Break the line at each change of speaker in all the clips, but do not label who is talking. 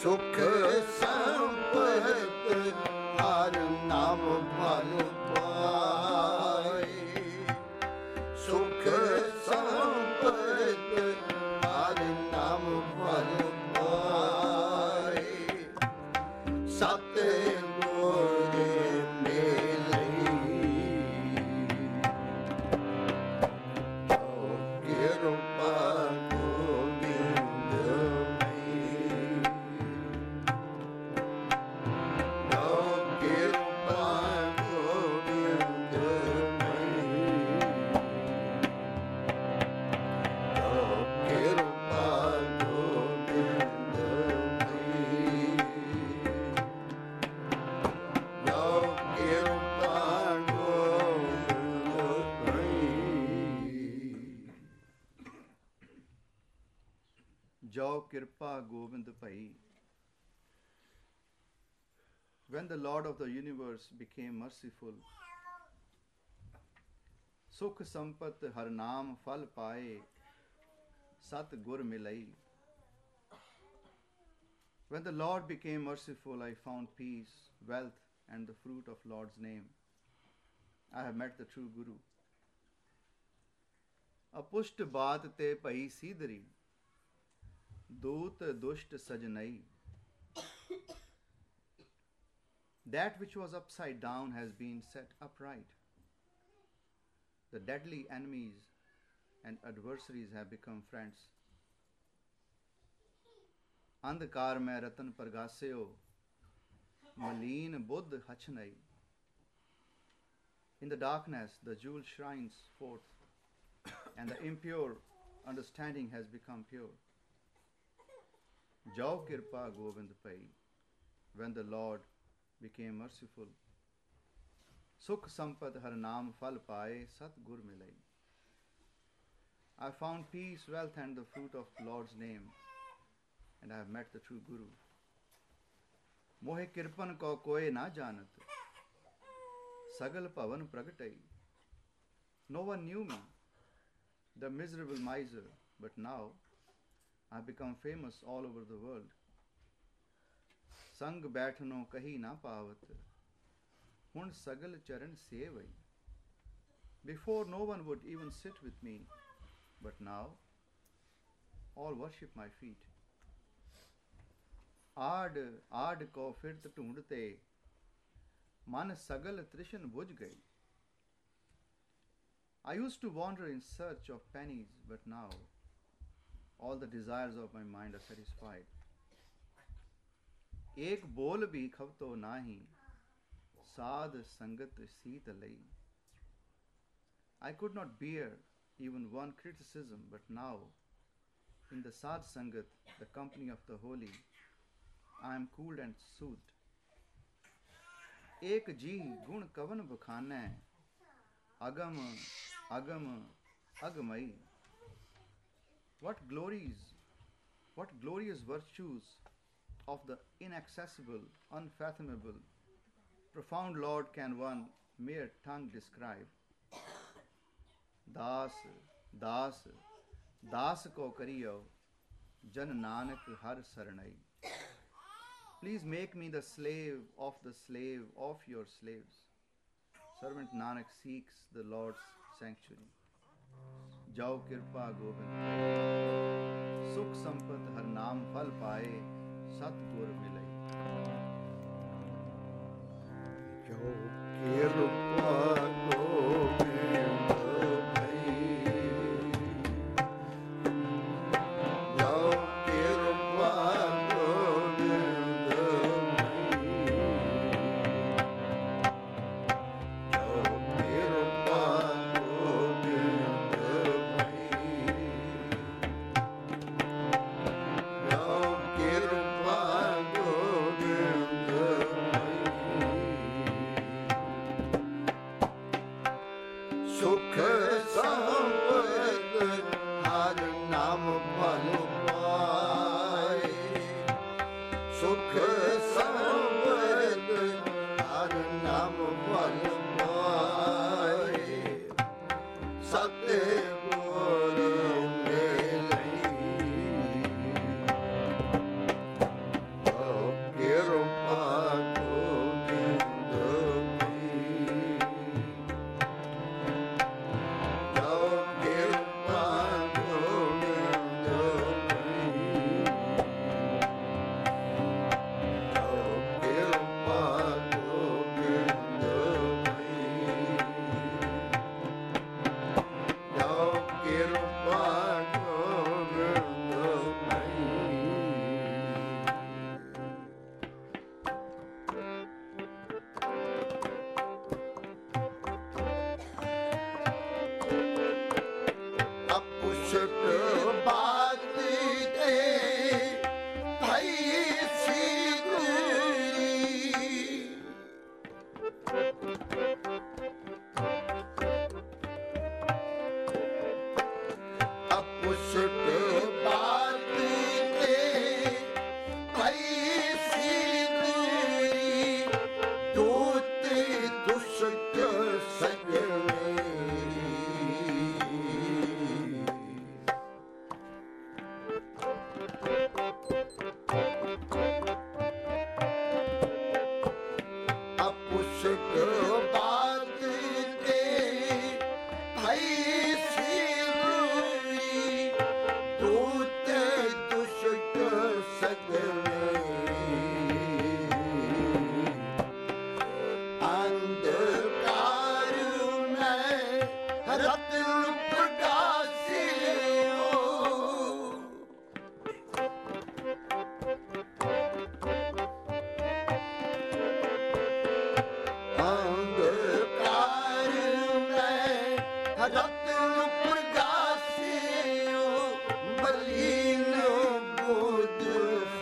ਸੁਖ ਸੰਪਤ ਹਰ ਨਾਮ ਫਲ ਪਾਏ। ਸੁਖ ਸੰਪਤ ਹਰ ਨਾਮ ਫਲ ਪਾਏ। ਸਤ ਗੁਰ ਮਿਲਈ ਕਿਰਪਾ
Jo Kirpa Govind Pai. When the Lord of the universe became merciful, Sukh Sampat Har Naam Phal Paye, Sat Gur Milai. When the Lord became merciful, I found peace, wealth, and the fruit of Lord's name. I have met the true Guru. Apusht baat te pai sidri, Doot dusht sajnai. That which was upside down has been set upright. The deadly enemies and adversaries have become friends. Andhkar mein ratan pargaseo, maleen buddh hachnai. In the darkness the jewel shines forth, and the impure understanding has become pure. Jo Kirpa Govind Pai. When the Lord became merciful, Sukh Sampat Har Naam Phal Paye, Sat Gur Milai. I found peace, wealth, and the fruit of Lord's name, and I have met the true Guru. Mohe kirpan ko koe na janat, Sagal pavan pragatai. No one knew me, the miserable miser, but now I have become famous all over the world. Sang baithno kahi na pavat, hun sagal charan sevai. Before no one would even sit with me, but now all worship my feet. Aad aad ko firt ढूंढते, मन sagal trishan bujh gayi. I used to wander in search of pennies, but now all the desires of my mind are satisfied. Ek bol bhi khavto nahi, Saad sangat seet lai. I could not bear even one criticism, but now in the Saad Sangat, the company of the holy, I am cooled and soothed. Ek ji gun kavan bakhana, agam agam agamai. What glorious virtues of the inaccessible, unfathomable, profound Lord can one mere tongue describe? Das, das, das ko kariyo, Jan Nanak har saranai. Please make me the slave of your slaves. Servant Nanak seeks the Lord's sanctuary. Jo Kirpa Govind Pai. Sukh Sampat Har Naam Phal Paye, Sat Gur Milai.
Jo Kirpa Govind Pai. Jo Kirpa Govind Pai. Jo Kirpa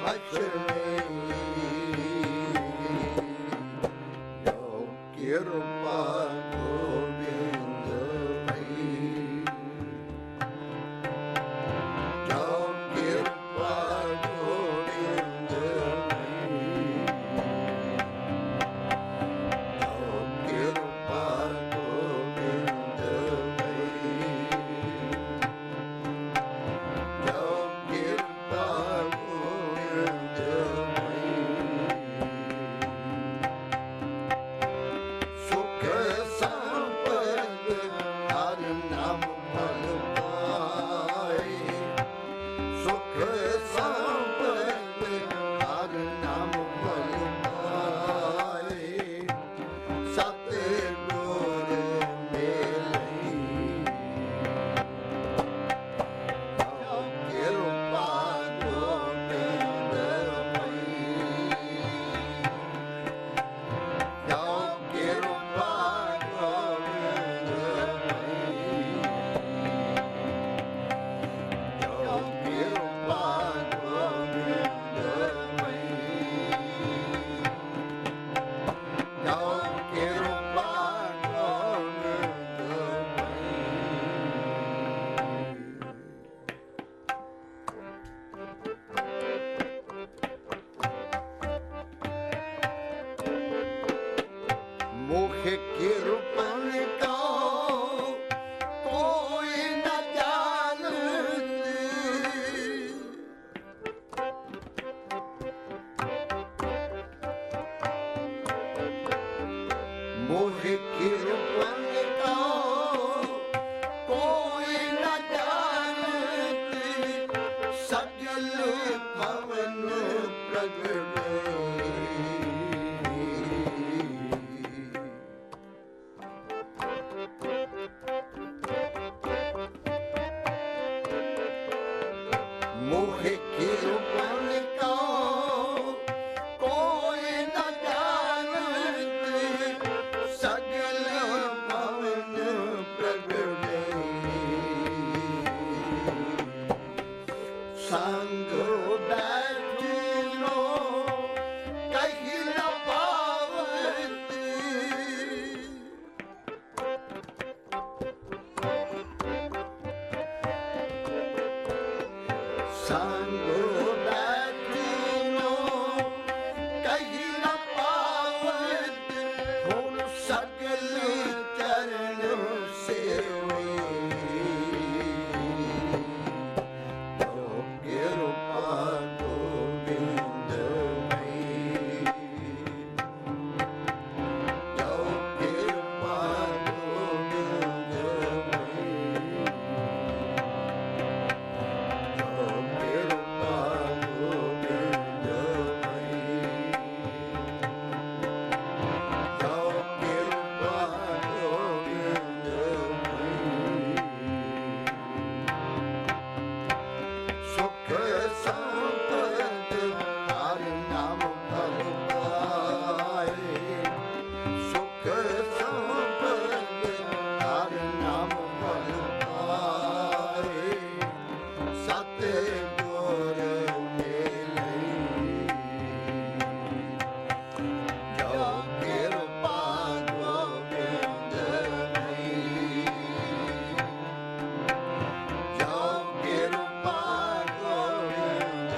ਬਖਸ਼ਣੀ ਜੋ ਕਿਰਪਾ ਗੋਬਿੰਦ ਭਈ ਜੋ ਕਿਰਪਾ ਗੋਬਿੰਦ ਭਈ ਜੋ ਕਿਰਪਾ ਗੋਬਿੰਦ ਭਈ ਜੋ ਕਿਰਪਾ ਗੋਬਿੰਦ ਸੁਖ ਸੰਪਦ ਹਰ ਨਾਮ ਫਲ ਪਾਏ ਸੁਖ ਸੰਪਦ ਹਰ ਨਾਮ ਫਲ ਪਾਏ ਸਤਿਗੁਰ ਮਿਲਈ ਕਿਰਪਾ ਗੋਬਿੰਦ ਭਈ ਜੋ ਕਿਰਪਾ ਗੋਬਿੰਦ ਭਈ ਜੋ ਕਿਰਪਾ ਗੋਬਿੰਦ ਭਈ ਜੋ ਕਿਰਪਾ ਮੁਖ ਕਿਰਪਨ ਕੋ ਕੋਈ ਨ ਜਾਣਦੀ ਮੁਖ ਕਿਰਪਨ ਕੋ ਕੋਈ ਨ ਜਾਣਦੀ ਸਗਲ ਭਵਨ ਪ੍ਰਗਟੇ ਮੁਖ ਕਿਰਪਨ ਕੋ ਕੋਈ ਨ ਜਾਣਦੀ ਸਗਲ ਭਵਨ ਪ੍ਰਗਟੇ ਸੰਗ ਬੈਠਿਨੋ ਕਹੀ ਨ ਪਾਵਤੀ ਸੰਗ ਬੈਠਿਨੋ ਕਹੀ ਨ ਪਾਵਤ ਹੁਣ ਸਗਲ ਚਰਨ ਸੇਵੀ ਜੋ ਕਿਰਪਾ ਗੋਬਿੰਦ ਭਈ ਜੋ ਕਿਰਪਾ ਗੋਬਿੰਦ ਭਈ ਜੋ ਕਿਰਪਾ ਗੋਬਿੰਦ ਭਈ ਜੋ ਕਿਰਪਾ ਗੋਬਿੰਦ ਭਈ ਸੁਖ ਸੰਪਦ ਹਰ ਨਾਮ ਫਲ ਪਾਏ ਸੁਖ ਸੰਪਦ ਹਰ ਨਾਮ ਫਲ ਪਾਏ ਸਤਿਗੁਰ ਮਿਲਈ ਜੋ ਕਿਰਪਾ ਗੋਬਿੰਦ ਭਈ ਜੋ ਕਿਰਪਾ ਗੋਬਿੰਦ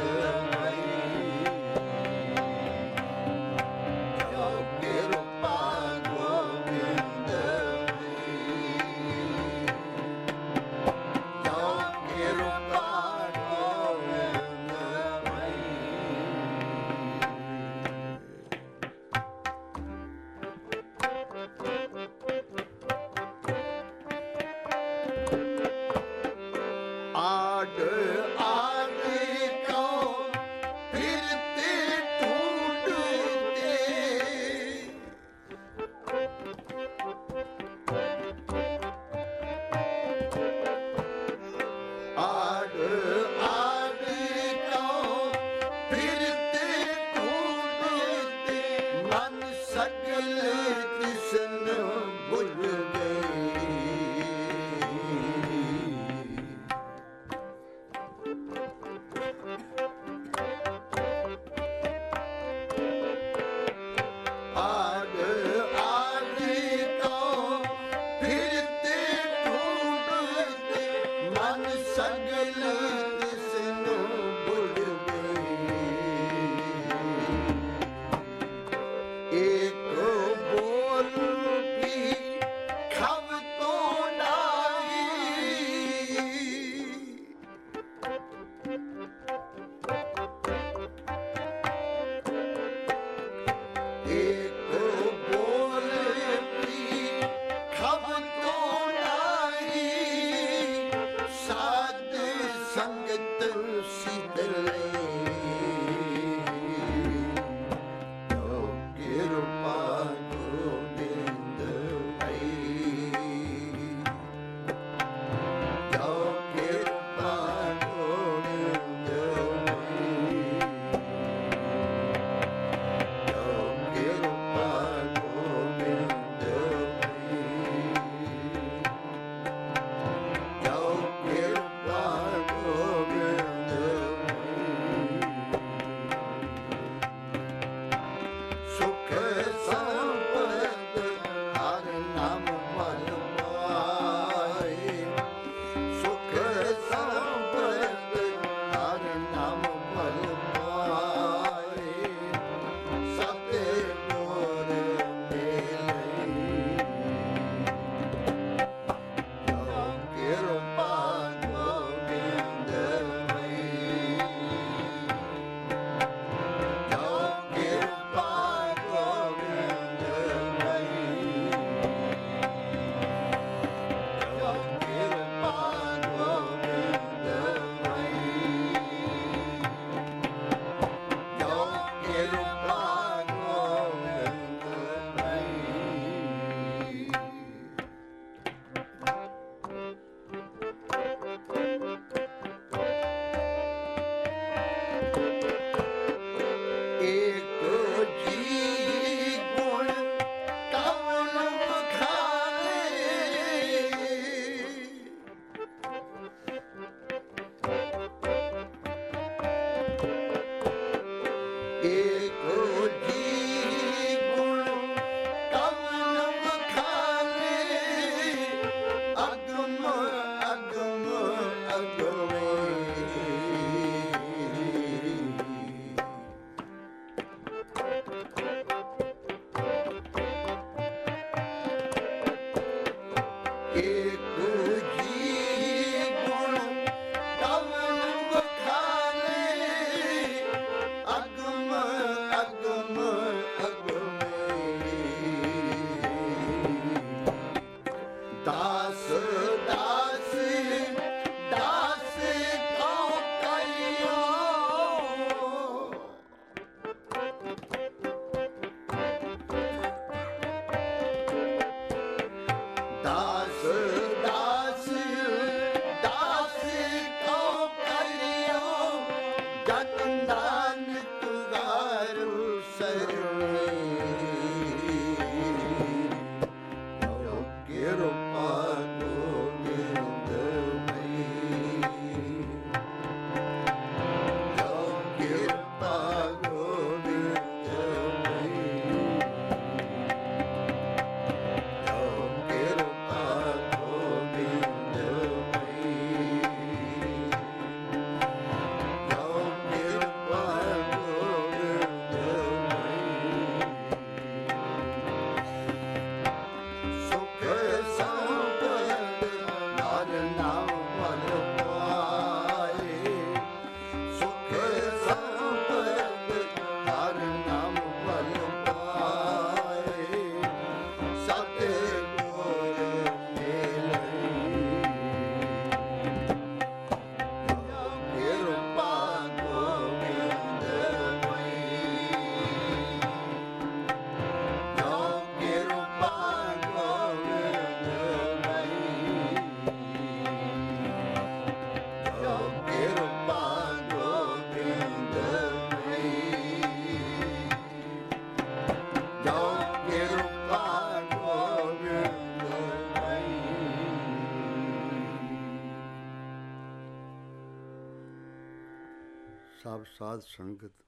ਸਭ ਸਾਧ ਸੰਗਤ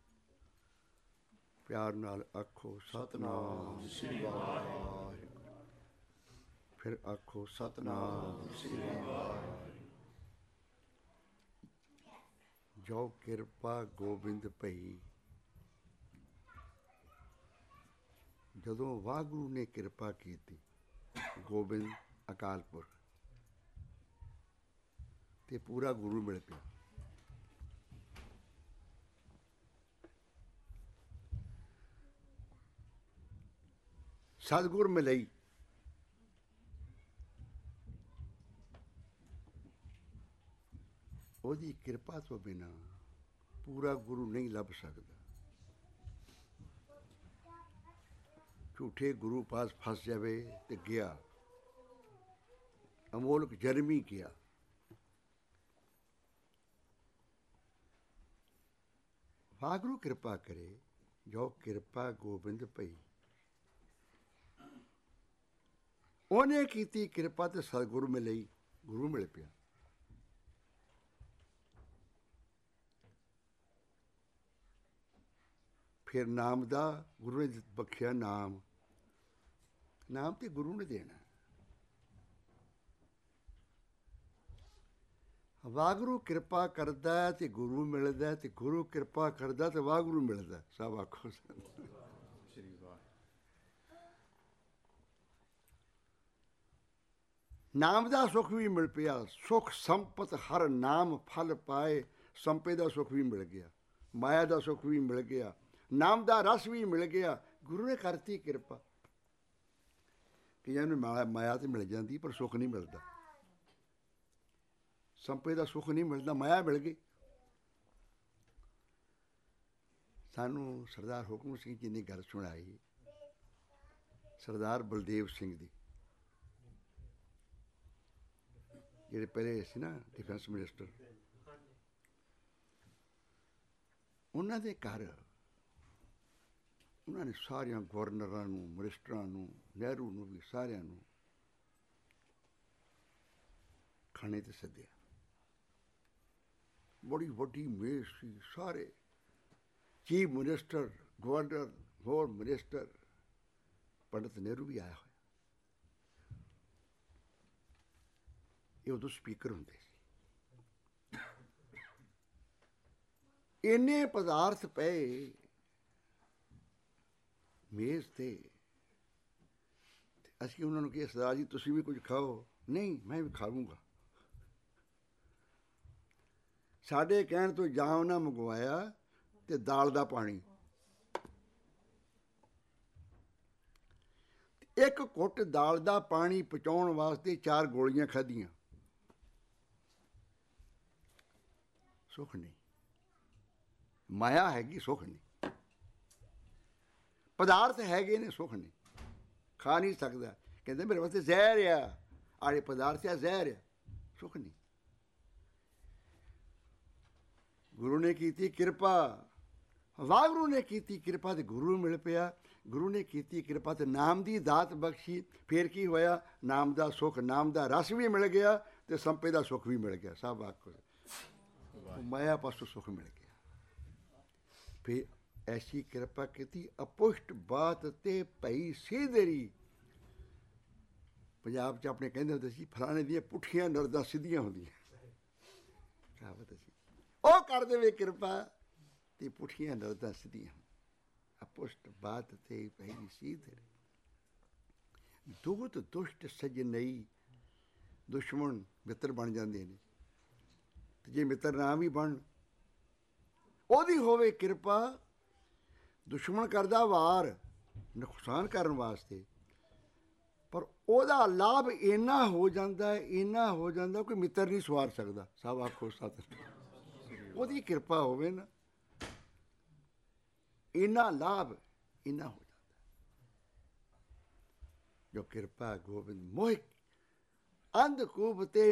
ਪਿਆਰ ਨਾਲ ਆਖੋ ਸਤਨਾਮ ਸ੍ਰੀ ਵਾਹਿਗੁਰੂ। ਫਿਰ ਆਖੋ ਸਤਨਾਮ ਸ੍ਰੀ ਵਾਹਿਗੁਰੂ। ਜੋ ਕਿਰਪਾ ਗੋਬਿੰਦ ਭਈ। ਜਦੋਂ ਵਾਹਿਗੁਰੂ ਨੇ ਕਿਰਪਾ ਕੀਤੀ ਗੋਬਿੰਦ ਅਕਾਲ ਪੁਰਖ ਤੇ ਪੂਰਾ ਗੁਰੂ ਮਿਲ ਪਿਆ। ਸਤਿਗੁਰ ਮਿਲਈ ਉਹਦੀ ਕਿਰਪਾ ਤੋਂ ਬਿਨਾਂ ਪੂਰਾ ਗੁਰੂ ਨਹੀਂ ਲੱਭ ਸਕਦਾ। ਝੂਠੇ ਗੁਰੂ ਪਾਸ ਫਸ ਜਾਵੇ ਤੇ ਗਿਆ, ਅਮੋਲਕ ਜਨਮੀ ਗਿਆ। ਵਾਹਿਗੁਰੂ ਕਿਰਪਾ ਕਰੇ, ਜੋ ਕਿਰਪਾ ਗੋਬਿੰਦ ਭਈ। ਉਹਨੇ ਕੀਤੀ ਕਿਰਪਾ ਤੇ ਸਤਿਗੁਰੂ ਮਿਲੇ, ਗੁਰੂ ਮਿਲ ਪਿਆ। ਫਿਰ ਨਾਮ ਦਾ ਗੁਰੂ ਨੇ ਬਖਸ਼ਿਆ। ਨਾਮ ਤੇ ਗੁਰੂ ਨੇ ਦੇਣਾ। ਵਾਹਿਗੁਰੂ ਕਿਰਪਾ ਕਰਦਾ ਤੇ ਗੁਰੂ ਮਿਲਦਾ, ਤੇ ਗੁਰੂ ਕਿਰਪਾ ਕਰਦਾ ਤੇ ਵਾਹਿਗੁਰੂ ਮਿਲਦਾ। ਸਭ ਆਖੋ
ਸ਼੍ਰੀ ਵਾਹਿ।
ਨਾਮ ਦਾ ਸੁੱਖ ਵੀ ਮਿਲ ਪਿਆ। ਸੁੱਖ ਸੰਪਤ ਹਰ ਨਾਮ ਫਲ ਪਾਏ। ਸੰਪੇ ਦਾ ਸੁੱਖ ਵੀ ਮਿਲ ਗਿਆ, ਮਾਇਆ ਦਾ ਸੁੱਖ ਵੀ ਮਿਲ ਗਿਆ, ਨਾਮ ਦਾ ਰਸ ਵੀ ਮਿਲ ਗਿਆ। ਗੁਰੂ ਨੇ ਕਰਤੀ ਕਿਰਪਾ। ਕਈਆਂ ਨੂੰ ਮਾਇਆ ਤੇ ਮਿਲ ਜਾਂਦੀ ਪਰ ਸੁੱਖ ਨਹੀਂ ਮਿਲਦਾ। ਸੰਪੇ ਦਾ ਸੁੱਖ ਨਹੀਂ ਮਿਲਦਾ, ਮਾਇਆ ਮਿਲ ਗਈ। ਸਾਨੂੰ ਸਰਦਾਰ ਹੁਕਮ ਸਿੰਘ ਜੀ ਨੇ ਗੱਲ ਸੁਣਾਈ, ਸਰਦਾਰ ਬਲਦੇਵ ਸਿੰਘ ਦੀ, ਜਿਹੜੇ ਪਹਿਲੇ ਸੀ ਨਾ ਡਿਫੈਂਸ ਮਿਨਿਸਟਰ। ਉਹਨਾਂ ਦੇ ਘਰ ਉਹਨਾਂ ਨੇ ਸਾਰਿਆਂ ਗਵਰਨਰਾਂ ਨੂੰ, ਮਿਨਿਸਟਰਾਂ ਨੂੰ, ਨਹਿਰੂ ਨੂੰ ਵੀ, ਸਾਰਿਆਂ ਨੂੰ ਖਾਣੇ 'ਤੇ ਸੱਦਿਆ। ਬੜੀ ਵੱਡੀ ਮੇਜ਼ ਸੀ। ਸਾਰੇ ਚੀਫ ਮਿਨਿਸਟਰ, ਗਵਰਨਰ, ਹੋਰ ਮਿਨਿਸਟਰ, ਪੰਡਿਤ ਨਹਿਰੂ ਵੀ ਆਇਆ ਹੋਇਆ। ਇਹ ਉਦੋਂ ਸਪੀਕਰ ਹੁੰਦੇ ਸੀ। ਇੰਨੇ ਪਦਾਰਥ ਪਏ ਮੇਜ਼ ਤੇ। ਅਸੀਂ ਉਹਨਾਂ ਨੂੰ ਕਿਹਾ, ਸਰਦਾਰ ਜੀ ਤੁਸੀਂ ਵੀ ਕੁਝ ਖਾਓ। ਨਹੀਂ, ਮੈਂ ਵੀ ਖਾਵਾਂਗਾ। ਸਾਡੇ ਕਹਿਣ ਤੋਂ ਜਾਂ ਉਹਨਾਂ ਮੰਗਵਾਇਆ ਤੇ ਦਾਲ ਦਾ ਪਾਣੀ। ਇੱਕ ਘੁੱਟ ਦਾਲ ਦਾ ਪਾਣੀ ਪਚਾਉਣ ਵਾਸਤੇ 4 ਗੋਲੀਆਂ ਖਾਧੀਆਂ। ਸੁੱਖ ਨਹੀਂ, ਮਾਇਆ ਹੈਗੀ, ਸੁੱਖ ਨਹੀਂ। ਪਦਾਰਥ ਹੈਗੇ ਨੇ, ਸੁੱਖ ਨਹੀਂ। ਖਾ ਨਹੀਂ ਸਕਦਾ। ਕਹਿੰਦੇ ਮੇਰੇ ਵਾਸਤੇ ਜ਼ਹਿਰ ਆ, ਆੜੇ ਪਦਾਰਥ ਆ, ਜ਼ਹਿਰ ਆ, ਸੁੱਖ ਨਹੀਂ। ਗੁਰੂ ਨੇ ਕੀਤੀ ਕਿਰਪਾ, ਵਾਹਿਗੁਰੂ ਨੇ ਕੀਤੀ ਕਿਰਪਾ ਤੇ ਗੁਰੂ ਮਿਲ ਪਿਆ। ਗੁਰੂ ਨੇ ਕੀਤੀ ਕਿਰਪਾ ਤੇ ਨਾਮ ਦੀ ਦਾਤ ਬਖਸ਼ੀ। ਫਿਰ ਕੀ ਹੋਇਆ? ਨਾਮ ਦਾ ਸੁੱਖ, ਨਾਮ ਦਾ ਰਸ ਵੀ ਮਿਲ ਗਿਆ ਤੇ ਸੰਪੇ ਦਾ ਸੁੱਖ ਵੀ ਮਿਲ ਗਿਆ। ਸਭ ਆਖੋ ਮਾਇਆ ਪਾਸੋਂ ਸੁੱਖ ਮਿਲ ਗਿਆ। ਫਿਰ ਐਸੀ ਕਿਰਪਾ ਕੀਤੀ, ਅਪੁਸ਼ਟ ਬਾਤ ਤੇ ਭਈ ਸਿਧਰੀ। ਪੰਜਾਬ 'ਚ ਆਪਣੇ ਕਹਿੰਦੇ ਹੁੰਦੇ ਸੀ, ਫਲਾਣੇ ਦੀਆਂ ਪੁੱਠੀਆਂ ਨਰਦਾਂ ਸਿੱਧੀਆਂ ਹੁੰਦੀਆਂ। ਕਹਾਵਤ ਸੀ। ਉਹ ਕਰ ਦੇਵੇ ਕਿਰਪਾ ਤੇ ਪੁੱਠੀਆਂ ਨਰਦਾਂ ਸਿੱਧੀਆਂ। ਅਪੁਸ਼ਟ ਬਾਤ ਤੇ ਭਈ ਸਿਧਰੀ। ਦੁਗਤ ਦੁਸ਼ਟ ਸਜਨਈ। ਦੁਸ਼ਮਣ ਮਿੱਤਰ ਬਣ ਜਾਂਦੇ ਨੇ, ਤੇ ਜੇ ਮਿੱਤਰ ਨਾ ਵੀ ਬਣ, ਉਹਦੀ ਹੋਵੇ ਕਿਰਪਾ। ਦੁਸ਼ਮਣ ਕਰਦਾ ਵਾਰ ਨੁਕਸਾਨ ਕਰਨ ਵਾਸਤੇ, ਪਰ ਉਹਦਾ ਲਾਭ ਇੰਨਾ ਹੋ ਜਾਂਦਾ, ਇੰਨਾ ਹੋ ਜਾਂਦਾ ਕੋਈ ਮਿੱਤਰ ਨਹੀਂ ਸਵਾਰ ਸਕਦਾ। ਸਭ ਆਖੋ ਸਤਿ। ਉਹਦੀ ਕਿਰਪਾ ਹੋਵੇ ਨਾ, ਇੰਨਾ ਲਾਭ ਇੰਨਾ ਹੋ ਜਾਂਦਾ। ਜੋ ਕਿਰਪਾ ਗੋਬਿੰਦ ਮੋਹਿ ਅੰਧਕੂਪ ਤੇ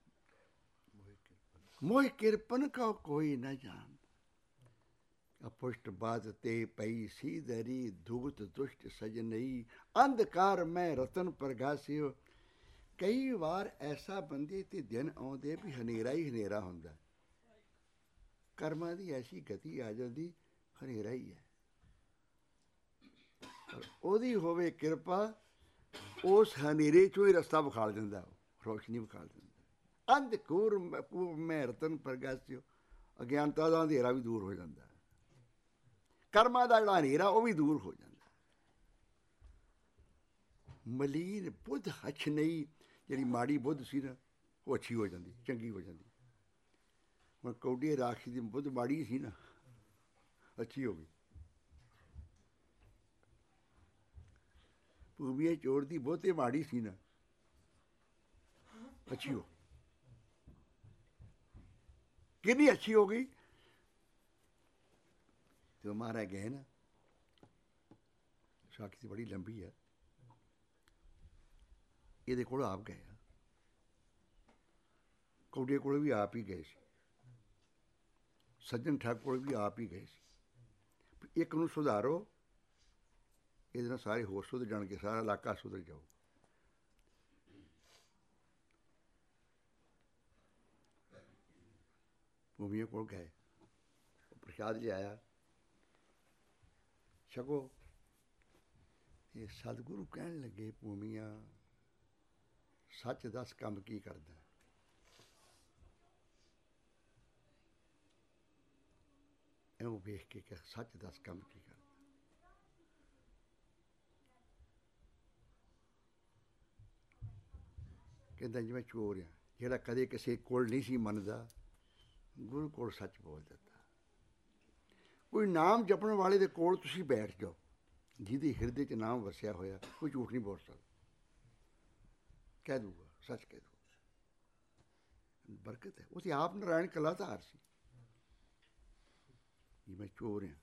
ਮੋਹਿ ਕਿਰਪਨ ਕਾ ਕੋਈ ਨਾ ਜਾਣ। ਅਪੁਸ਼ਟ ਬਾਤ ਤੇ ਪਈ ਸਿਧਰੀ। ਦੁਗਤ ਦੁਸ਼ਟ ਸਜਨਈ। ਅੰਧਕਾਰ ਮੈਂ ਰਤਨ ਪ੍ਰਗਾਸਿਓ। ਕਈ ਵਾਰ ਐਸਾ ਬੰਦੇ ਤੇ ਦਿਨ ਆਉਂਦੇ ਵੀ ਹਨੇਰਾ ਹੀ ਹਨੇਰਾ ਹੁੰਦਾ। ਕਰਮਾਂ ਦੀ ਐਸੀ ਗਤੀ ਆ ਜਾਂਦੀ, ਹਨੇਰਾ ਹੀ ਹੈ। ਪਰ ਉਹਦੀ ਹੋਵੇ ਕਿਰਪਾ, ਉਸ ਹਨੇਰੇ 'ਚੋਂ ਹੀ ਰਸਤਾ ਵਿਖਾਲ ਦਿੰਦਾ, ਰੋਸ਼ਨੀ ਵਿਖਾਲ ਦਿੰਦਾ। ਅੰਧਕੂਰ ਮੈਂ ਰਤਨ ਪ੍ਰਗਾਸਿਓ। ਅਗਿਆਨਤਾ ਦਾ ਅੰਧੇਰਾ ਵੀ ਦੂਰ ਹੋ ਜਾਂਦਾ। ਕਰਮਾਂ ਦਾ ਜਿਹੜਾ ਹਨੇਰਾ ਉਹ ਵੀ ਦੂਰ ਹੋ ਜਾਂਦਾ। ਮਲੀਨ ਬੁੱਧ ਹਛ ਨਹੀਂ। ਜਿਹੜੀ ਮਾੜੀ ਬੁੱਧ ਸੀ ਨਾ, ਉਹ ਅੱਛੀ ਹੋ ਜਾਂਦੀ, ਚੰਗੀ ਹੋ ਜਾਂਦੀ। ਹੁਣ ਕੌਡੀ ਰਾਖੀ ਦੀ ਬੁੱਧ ਮਾੜੀ ਸੀ ਨਾ, ਅੱਛੀ ਹੋ ਗਈ। ਭੂਮੀਏ ਚੋਰ ਦੀ ਬੁੱਧ ਤੇ ਮਾੜੀ ਸੀ ਨਾ, ਅੱਛੀ ਹੋ। ਕਿੰਨੀ ਅੱਛੀ ਹੋ ਗਈ? तो महाराज गए ना, साखी तो बड़ी लंबी है, ये कोल आप गए, कौडे कोल भी आप ही गए, सज्जन ठाकुर कोल भी आप ही गए। एक नूं सुधारो, ये सारे होर सुधर जाएंगे, सारा इलाका सुधर जाओ। भूमिया कोल गए, प्रसाद लिया, छको। ये सतगुरु कहन लगे, भूमिया सच दस काम की करदा, इउं वेख के कि सच दस काम की करदा। कहंदा जी मैं चोर हाँ, जिहड़ा कदे किसी कोल नहीं सी मनदा, गुरु कोल सच बोल दिता। कोई नाम जपण वाले दे कोल तुसीं बैठ जाओ, जिहदे हिरदे च नाम वसिया होया, कोई झूठ नहीं बोल सकदा, कह दूगा, सच कह दूगा। बरकत है, वो तो आप नारायण कलाधार सी। मैं चोर हाँ,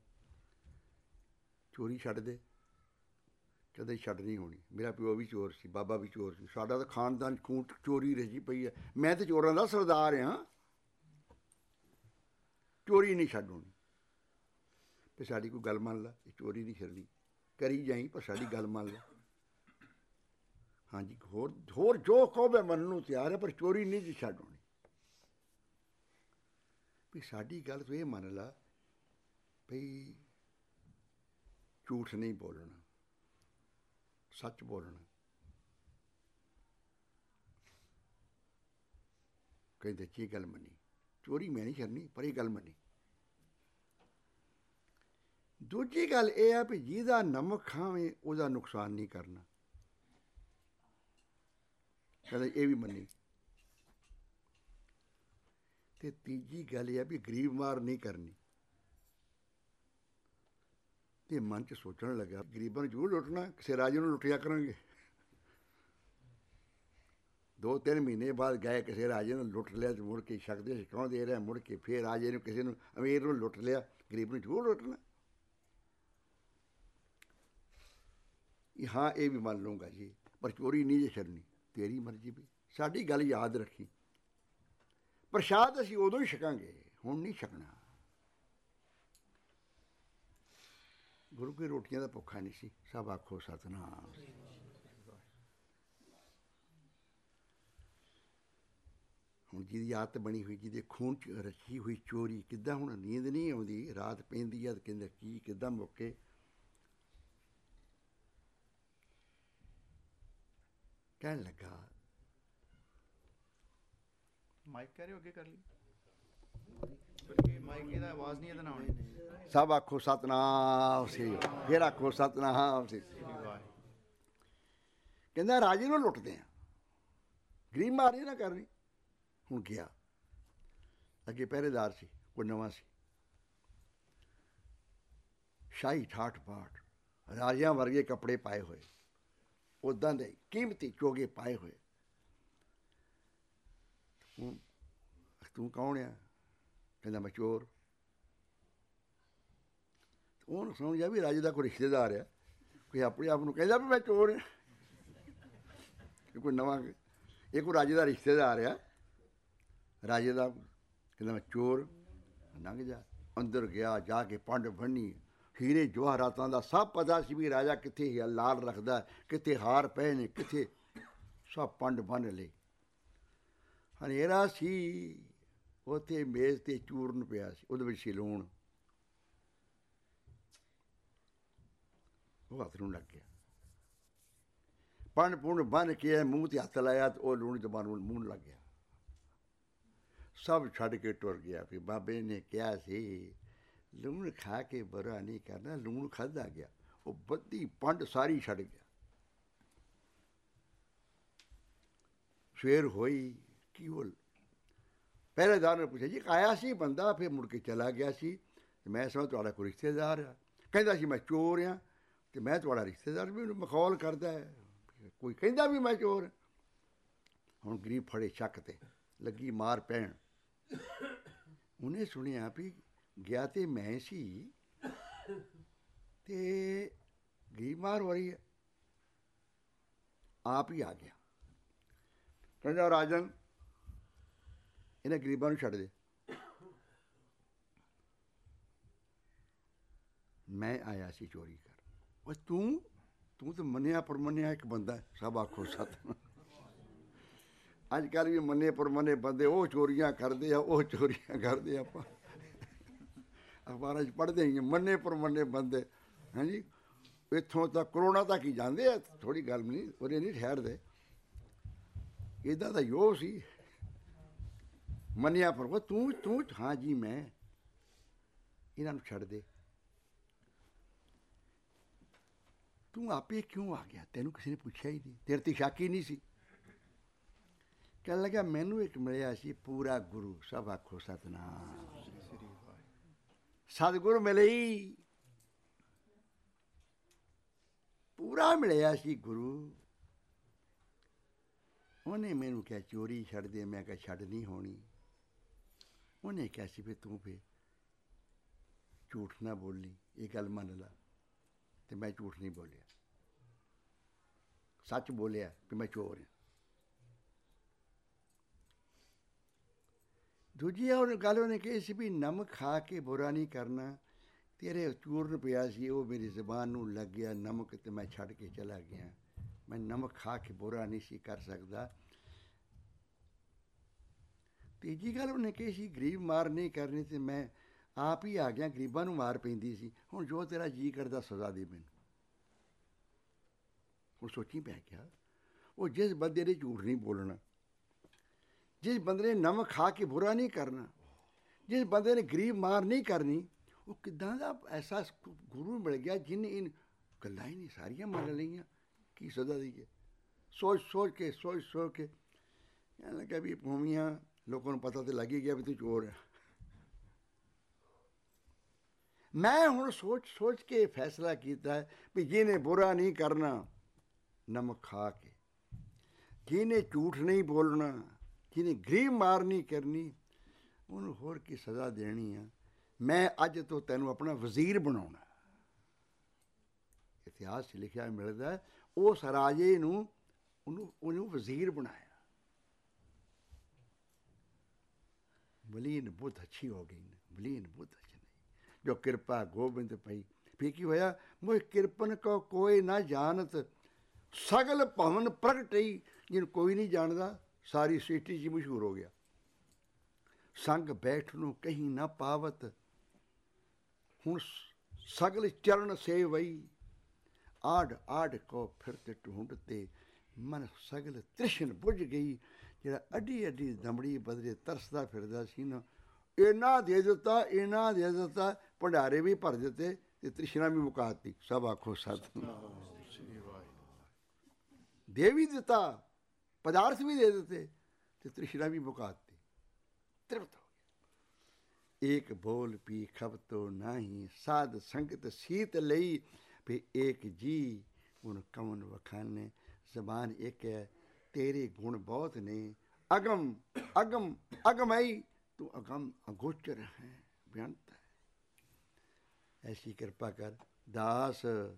चोरी छड्ड दे, कदे छड्ड नहीं होनी। मेरा प्यो भी चोर सी, बाबा भी चोर सी, साडा तो खानदान खून चोरी रची पई है। मैं तो चोरां दा सरदार हाँ, चोरी नहीं छड्ड होनी। फिर साडी कोई गल मान ला, चोरी नहीं छड्डनी, करी जाई पर साडी गल मान ला। हाँ जी, होर जो कहो मैं मनण नूं तैयार है, पर चोरी नहीं जी छड्ड होनी। भी साडी गल तो ये मन ला भई झूठ नहीं बोलना, सच बोलना। कहते ये गल मनी, चोरी मैं नहीं करनी, पर ये गल मनी। दूजी गल यह है भी जिहदा नमक खावे उसदा नुकसान नहीं करना, कहते ये भी मनी। ते तीजी गल यह भी गरीब मार नहीं करनी। ते मन च सोचण लगा, गरीबां नूं जरूर लुटना, किसी राजे नूं लुटिया करांगे। 2-3 महीने बाद गए, किसी राजे ने लुट लिया, तो मुड़ के शकदे सिखाउंदे रहे, मुड़ के फिर राजे ने किसी ने अमीर नूं लुट लिया, गरीब नूं जरूर लुटना। हाँ ये भी मान लूँगा जी, पर चोरी नहीं जे छड्डनी, तेरी मर्जी भी। साडी गल याद रखी, प्रसाद असीं उदों ही छकांगे, हुण नहीं छकना। गुरु की रोटियां दा भुखा नहीं सी, सब आखो सतनाम। हुण जिहदी आदत बनी हुई, जिहदे खून च रची हुई चोरी, किद्दां हुण नींद नहीं आउंदी, रात पैंदी है, कहंदा की किद्दां मुक्के। कहन लगा,
माइक कह रहे हो, अगे कर ली, क्योंकि माइक ਇਹਦਾ आवाज नहीं ਇਹਦੇ ਨਾਲ ਆਉਣੀ।
सब आखो सतनाम से, फिर आखो सतनाम से। कहंदा राजे नूं लुटदे आ, गरीब मारी ना करनी। हुण गया, अगे पहरेदार सी, कोई नवां सी, शाही ठाठ बाट, राजियां वर्गे कपड़े पाए होए, उदां दे कीमती चोगे पाए होए। तू कौन आ? कहंदा मैं चोर। ਉਹਨੂੰ ਸਮਝ ਆ ਵੀ ਰਾਜੇ ਦਾ ਕੋਈ ਰਿਸ਼ਤੇਦਾਰ ਆ, ਕੋਈ ਆਪਣੇ ਆਪ ਨੂੰ ਕਹਿੰਦਾ ਵੀ ਮੈਂ ਚੋਰ ਹਾਂ। ਕੋਈ ਨਵਾਂ, ਇਹ ਕੋਈ ਰਾਜੇ ਦਾ ਰਿਸ਼ਤੇਦਾਰ ਆ, ਰਾਜੇ ਦਾ ਕਹਿੰਦਾ ਮੈਂ ਚੋਰ। ਲੰਘ ਜਾ, ਅੰਦਰ ਗਿਆ, ਜਾ ਕੇ ਪੰਡ ਬੰਨੀ, ਹੀਰੇ ਜਵਾਹਰਾਤਾਂ ਦਾ ਸਭ ਪਤਾ ਸੀ ਵੀ ਰਾਜਾ ਕਿੱਥੇ ਲਾਲ ਰੱਖਦਾ, ਕਿੱਥੇ ਹਾਰ ਪਏ ਨੇ, ਕਿੱਥੇ, ਸਭ ਪੰਡ ਬੰਨ ਲਏ। ਹਨੇਰਾ ਸੀ, ਉੱਥੇ ਮੇਜ਼ 'ਤੇ ਚੂਰਨ ਪਿਆ ਸੀ, ਉਹਦੇ ਵਿੱਚ ਸੀ ਲੂਣ। ਉਹ ਹੱਥ ਨੂੰ ਲੱਗ ਗਿਆ, ਪੰਡ ਪੁੰਡ ਬੰਨ ਕੇ ਮੂੰਹ 'ਤੇ ਹੱਥ ਲਾਇਆ, ਤੇ ਉਹ ਲੂਣ ਜ਼ਬਾਨ ਨੂੰ ਮੂੰਹ ਲੱਗ ਗਿਆ। ਸਭ ਛੱਡ ਕੇ ਟੁਰ ਗਿਆ। ਵੀ ਬਾਬੇ ਨੇ ਕਿਹਾ ਸੀ ਲੂਣ ਖਾ ਕੇ ਬੁਰਾ ਨਹੀਂ ਕਰਨਾ, ਲੂਣ ਖਾਧਾ ਗਿਆ, ਉਹ ਬੱਧੀ ਪੰਡ ਸਾਰੀ ਛੱਡ ਗਿਆ। ਸਵੇਰ ਹੋਈ, ਕੀ ਉਹ ਪਹਿਰੇਦਾਰ ਨੇ ਪੁੱਛਿਆ ਜੀ ਆਇਆ ਸੀ ਬੰਦਾ, ਫਿਰ ਮੁੜ ਕੇ ਚਲਾ ਗਿਆ ਸੀ, ਮੈਂ ਸਮਝ ਤੁਹਾਡਾ ਕੋਈ ਰਿਸ਼ਤੇਦਾਰ ਆ। ਕਹਿੰਦਾ ਸੀ ਮੈਂ ਚੋਰ ਹਾਂ, ਅਤੇ ਮੈਂ ਤੁਹਾਡਾ ਰਿਸ਼ਤੇਦਾਰ ਵੀ ਮੈਨੂੰ ਮਖੌਲ ਕਰਦਾ ਹੈ, ਕੋਈ ਕਹਿੰਦਾ ਵੀ ਮੈਂ ਚੋਰ। ਹੁਣ ਗਰੀਬ ਫੜੇ ਸ਼ੱਕ 'ਤੇ, ਲੱਗੀ ਮਾਰ ਪੈਣ। ਉਹਨੇ ਸੁਣਿਆ ਵੀ ਗਿਆ ਤਾਂ ਮੈਂ ਸੀ, ਤੇ ਗਰੀਬ ਮਾਰ ਹੋ ਰਹੀ ਹੈ, ਆਪ ਹੀ ਆ ਗਿਆ, ਕਹਿੰਦਾ ਰਾਜਨ ਇਹਨਾਂ ਗਰੀਬਾਂ ਨੂੰ ਛੱਡ ਦੇ, ਮੈਂ ਆਇਆ ਸੀ ਚੋਰੀ ਕਰ। ਉਹ ਤੂੰ ਤਾਂ ਮੰਨਿਆ ਪਰਮੰਨਿਆ ਇੱਕ ਬੰਦਾ, ਸਭ ਆਖੋ ਸੱਤ। ਅੱਜ ਕੱਲ੍ਹ ਵੀ ਮੰਨੇ ਪਰਮੰਨੇ ਬੰਦੇ ਉਹ ਚੋਰੀਆਂ ਕਰਦੇ ਆ, ਉਹ ਚੋਰੀਆਂ ਕਰਦੇ ਆਪਾਂ ਅਖਬਾਰਾਂ 'ਚ ਪੜ੍ਹਦੇ ਹੀ ਮੰਨੇ ਪਰਮੰਨੇ ਬੰਦੇ। ਹਾਂਜੀ, ਇੱਥੋਂ ਤੱਕ ਕਰੋਨਾ ਤੱਕ ਹੀ ਜਾਂਦੇ ਆ, ਥੋੜ੍ਹੀ ਗੱਲ ਨਹੀਂ, ਉਹਦੇ ਨਹੀਂ ਠਹਿਰਦੇ। ਇੱਦਾਂ ਦਾ ਯੋ ਸੀ ਮੰਨਿਆ ਪਰ ਤੂੰ ਹਾਂ ਜੀ ਮੈਂ, ਇਹਨਾਂ ਨੂੰ ਛੱਡ ਦੇ, ਤੂੰ ਆਪੇ ਕਿਉਂ ਆ ਗਿਆ, ਤੈਨੂੰ ਕਿਸੇ ਨੇ ਪੁੱਛਿਆ ਹੀ ਨਹੀਂ, ਤੇਰੇ ਤੇ ਸ਼ੱਕ ਹੀ ਨਹੀਂ ਸੀ। ਕਹਿਣ ਲੱਗਾ ਮੈਨੂੰ ਇੱਕ ਮਿਲਿਆ ਸੀ ਪੂਰਾ ਗੁਰੂ, ਸਭ ਆਖੋ ਸਤਿਨਾਮ। ਸਤਿਗੁਰੂ ਮਿਲੇ ਹੀ, ਪੂਰਾ ਮਿਲਿਆ ਸੀ ਗੁਰੂ। ਉਹਨੇ ਮੈਨੂੰ ਕਿਹਾ ਚੋਰੀ ਛੱਡ ਦੇ, ਮੈਂ ਕਿਹਾ ਛੱਡ ਨਹੀਂ ਹੋਣੀ। ਉਹਨੇ ਕਿਹਾ ਸੀ ਵੀ ਤੂੰ ਫਿਰ ਝੂਠ ਨਾ ਬੋਲੀ, ਇਹ ਗੱਲ ਮੰਨ ਲਾ। ਤੇ ਮੈਂ ਝੂਠ ਨਹੀਂ ਬੋਲਿਆ, ਸੱਚ ਬੋਲਿਆ ਕਿ ਮੈਂ ਚੋਰ ਹਾਂ। ਦੂਜੀ ਉਹ ਗੱਲ ਉਹਨੇ ਕਹੀ ਸੀ ਵੀ ਨਮਕ ਖਾ ਕੇ ਬੁਰਾ ਨਹੀਂ ਕਰਨਾ। ਤੇਰੇ ਚੂਰਨ ਪਿਆ ਸੀ, ਉਹ ਮੇਰੀ ਜ਼ਬਾਨ ਨੂੰ ਲੱਗ ਗਿਆ ਨਮਕ, ਤੇ ਮੈਂ ਛੱਡ ਕੇ ਚਲਾ ਗਿਆ। ਮੈਂ ਨਮਕ ਖਾ ਕੇ ਬੁਰਾ ਨਹੀਂ ਸੀ ਕਰ ਸਕਦਾ। ਤੀਜੀ ਗੱਲ ਉਹਨੇ ਕਹੀ ਸੀ ਗਰੀਬ ਮਾਰ ਨਹੀਂ ਕਰਨੀ, ਤੇ ਮੈਂ ਆਪ ਹੀ ਆ ਗਿਆ। ਗਰੀਬਾਂ ਨੂੰ ਮਾਰ ਪੈਂਦੀ ਸੀ। ਹੁਣ ਜੋ ਤੇਰਾ ਜੀਅ ਕਰਦਾ ਸਜ਼ਾ ਦੇ ਮੈਨੂੰ। ਹੁਣ ਸੋਚੀ ਪੈ ਗਿਆ, ਉਹ ਜਿਸ ਬੰਦੇ ਨੇ ਝੂਠ ਨਹੀਂ ਬੋਲਣਾ, ਜਿਸ ਬੰਦੇ ਨੇ ਨਮਕ ਖਾ ਕੇ ਬੁਰਾ ਨਹੀਂ ਕਰਨਾ, ਜਿਸ ਬੰਦੇ ਨੇ ਗਰੀਬ ਮਾਰ ਨਹੀਂ ਕਰਨੀ, ਉਹ ਕਿੱਦਾਂ ਦਾ ਐਸਾ ਗੁਰੂ ਮਿਲ ਗਿਆ ਜਿਹਨੇ ਇਹ ਗੱਲਾਂ ਹੀ ਨਹੀਂ ਸਾਰੀਆਂ ਮੰਨ ਲਈਆਂ। ਕੀ ਸਜ਼ਾ ਦੇਈਏ? ਸੋਚ ਕੇ ਕਹਿਣ ਲੱਗਾ ਵੀ ਭੂਮੀਆਂ ਲੋਕਾਂ ਨੂੰ ਪਤਾ ਤਾਂ ਲੱਗ ਹੀ ਗਿਆ ਵੀ ਤੂੰ ਚੋਰ ਹੈ। ਮੈਂ ਹੁਣ ਸੋਚ ਕੇ ਫੈਸਲਾ ਕੀਤਾ ਵੀ ਜਿਹਨੇ ਬੁਰਾ ਨਹੀਂ ਕਰਨਾ ਨਮਕ ਖਾ ਕੇ, ਜਿਹਨੇ ਝੂਠ ਨਹੀਂ ਬੋਲਣਾ, ਜਿਹਨੇ ਗਰੀਬ ਮਾਰ ਨਹੀਂ ਕਰਨੀ, ਉਹਨੂੰ ਹੋਰ ਕੀ ਸਜ਼ਾ ਦੇਣੀ ਆ। ਮੈਂ ਅੱਜ ਤੋਂ ਤੈਨੂੰ ਆਪਣਾ ਵਜ਼ੀਰ ਬਣਾਉਣਾ। ਇਤਿਹਾਸ 'ਚ ਲਿਖਿਆ ਮਿਲਦਾ ਉਸ ਰਾਜੇ ਨੂੰ ਉਹਨੂੰ ਵਜ਼ੀਰ ਬਣਾਇਆ। ਬਲੀਨ ਬੁੱਧ ਅੱਛੀ ਹੋ ਗਈ, ਬਲੀਨ ਬੁੱਧ ਅੱਛੀ ਨਹੀਂ, ਜੋ ਕਿਰਪਾ ਗੋਬਿੰਦ ਪਈ। ਫਿਰ ਕੀ ਹੋਇਆ? ਮੋਹ ਕਿਰਪਨ ਕੋ ਕੋਈ ਨਾ ਜਾਣਤ, ਸਗਲ ਭਵਨ ਪ੍ਰਗਟਈ। ਜਿਹਨੂੰ ਕੋਈ ਨਹੀਂ ਜਾਣਦਾ, ਸਾਰੀ ਸਿਟੀ 'ਚ ਮਸ਼ਹੂਰ ਹੋ ਗਿਆ। ਸੰਗ ਬੈਠ ਨੂੰ ਕਹੀਂ ਨਾ ਪਾਵਤ, ਹੁਣ ਸਗਲ ਚਰਨ ਸੇਵਈ। ਆਡ ਕੋ ਫਿਰਤ ਢੂੰਡਤੇ, ਮਨ ਸਗਲ ਤ੍ਰਿਸ਼ਨ ਬੁਝ ਗਈ। ਜਿਹੜਾ ਅੱਡੀ ਦਮੜੀ ਬਦਲੇ ਤਰਸਦਾ ਫਿਰਦਾ ਸੀ ਨਾ, ਇਹਨਾਂ ਦੇ ਦਿੱਤਾ, ਭੰਡਾਰੇ ਵੀ ਭਰ ਦਿੱਤੇ ਤੇ ਤ੍ਰਿਸ਼ਨਾ ਵੀ ਮੁਕਾ ਦਿੱਤੀ। ਸਭ ਆਖੋ ਸਤਿਨਾਮ। ਦੇ ਵੀ ਦਿੱਤਾ, ਪਦਾਰਥ ਵੀ ਦੇ ਦਿੱਤੇ ਤੇ ਤ੍ਰਿਸ਼ਨਾ ਵੀ ਮੁਕਾ ਦਿੱਤੀ। ਤ੍ਰਿਪਤ ਹੋ ਗਿਆ। ਏਕ ਬੋਲ ਪੀ ਖਬਤੋ ਨਾਹੀ, ਸਾਧ ਸੰਗਤ ਸੀਤ ਲਈ। ਵੀ ਏਕ ਜੀ ਹੁਣ ਕਵਨ ਵਖਾਨੇ, ਜ਼ਬਾਨ ਇੱਕ ਹੈ, ਤੇਰੇ ਗੁਣ ਬਹੁਤ ਨੇ। ਅਗਮਈ ਤੂੰ ਅਗਮ ਅਗੋਚਰ ਹੈ, ਬੇਅੰਤ ਹੈ। ਐਸੀ ਕਿਰਪਾ ਕਰ ਦਾਸ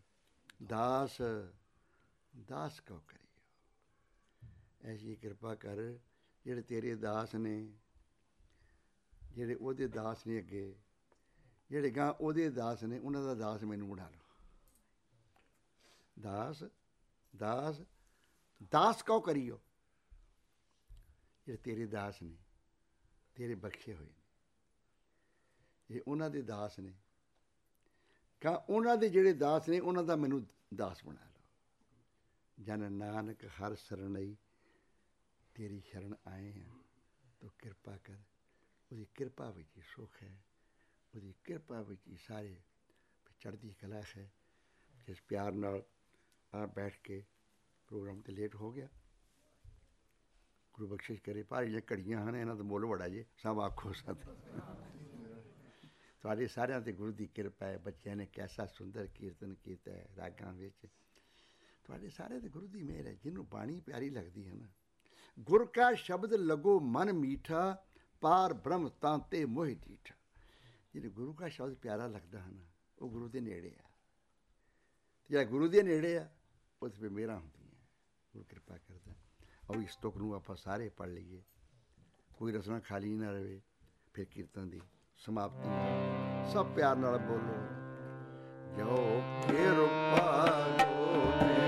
ਕਉ ਕਰੀਓ। ਐਸੀ ਕਿਰਪਾ ਕਰ ਜਿਹੜੇ ਤੇਰੇ ਦਾਸ ਨੇ, ਜਿਹੜੇ ਉਹਦੇ ਦਾਸ ਨੇ, ਅੱਗੇ ਜਿਹੜੇ ਗਾਂ ਉਹਦੇ ਦਾਸ ਨੇ, ਉਹਨਾਂ ਦਾ ਦਾਸ ਮੈਨੂੰ ਬਣਾ ਲਓ। ਦਾਸ ਕਉ ਕਰੀਓ। ਜਿਹੜੇ ਤੇਰੇ ਦਾਸ ਨੇ, ਤੇਰੇ ਬਖਸ਼ੇ ਹੋਏ ਨੇ, ਇਹ ਉਹਨਾਂ ਦੇ ਦਾਸ ਨੇ, ਕਾ ਉਹਨਾਂ ਦੇ ਜਿਹੜੇ ਦਾਸ ਨੇ, ਉਹਨਾਂ ਦਾ ਮੈਨੂੰ ਦਾਸ ਬਣਾ ਲਓ। ਜਨ ਨਾਨਕ ਹਰ ਸਰਣਈ, ਤੇਰੀ ਸ਼ਰਨ ਆਏ ਹਾਂ, ਤੂੰ ਕਿਰਪਾ ਕਰ। ਉਹਦੀ ਕਿਰਪਾ ਵਿੱਚ ਹੀ ਸੁੱਖ ਹੈ, ਉਹਦੀ ਕਿਰਪਾ ਵਿੱਚ ਹੀ ਸਾਰੇ ਚੜ੍ਹਦੀ ਕਲਾ ਹੈ। ਜਿਸ ਪਿਆਰ ਨਾਲ ਆ ਬੈਠ ਕੇ ਪ੍ਰੋਗਰਾਮ 'ਤੇ ਲੇਟ ਹੋ ਗਿਆ, ਗੁਰੂ ਬਖਸ਼ਿਸ਼ ਕਰੇ। ਭਾਰੀਆਂ ਘੜੀਆਂ ਹਨ, ਇਹਨਾਂ ਦਾ ਮੁੱਲ ਬੜਾ ਜੇ। ਸਭ ਆਖੋ ਸਤ। ਤੁਹਾਡੇ ਸਾਰਿਆਂ 'ਤੇ ਗੁਰੂ ਦੀ ਕਿਰਪਾ ਹੈ। ਬੱਚਿਆਂ ਨੇ ਕੈਸਾ ਸੁੰਦਰ ਕੀਰਤਨ ਕੀਤਾ ਹੈ ਰਾਗਾਂ ਵਿੱਚ। ਤੁਹਾਡੇ ਸਾਰਿਆਂ 'ਤੇ ਗੁਰੂ ਦੀ ਮਿਹਰ ਹੈ। ਜਿਹਨੂੰ ਬਾਣੀ ਪਿਆਰੀ ਲੱਗਦੀ ਹੈ ਨਾ, ਗੁਰ ਕਾ ਸ਼ਬਦ ਲਗੋ ਮਨ ਮੀਠਾ, ਪਾਰ ਬ੍ਰਹਮ ਤਾਂ ਤੇ ਮੋਹਿ ਡੀਠਾ। ਜਿਹਨੂੰ ਗੁਰੂ ਕਾ ਸ਼ਬਦ ਪਿਆਰਾ ਲੱਗਦਾ ਹੈ ਨਾ, ਉਹ ਗੁਰੂ ਦੇ ਨੇੜੇ ਆ। ਅਤੇ ਜਿਹੜਾ ਗੁਰੂ ਦੇ ਨੇੜੇ ਆ ਉਸ 'ਤੇ ਮਿਹਰਾਂ ਹੁੰਦੀਆਂ, ਗੁਰੂ ਕਿਰਪਾ ਕਰਦਾ। ਔਰ ਇਸ ਤੁਕ ਨੂੰ ਆਪਾਂ ਸਾਰੇ ਪੜ੍ਹ ਲਈਏ, ਕੋਈ ਰਸਨਾ ਖਾਲੀ ਨਾ ਰਹੇ। ਫਿਰ ਕੀਰਤਨ ਦੀ ਸਮਾਪਤੀ ਸਭ ਪਿਆਰ ਨਾਲ ਬੋਲੋ, ਜੋ ਕਿਰਪਾ ਜੋ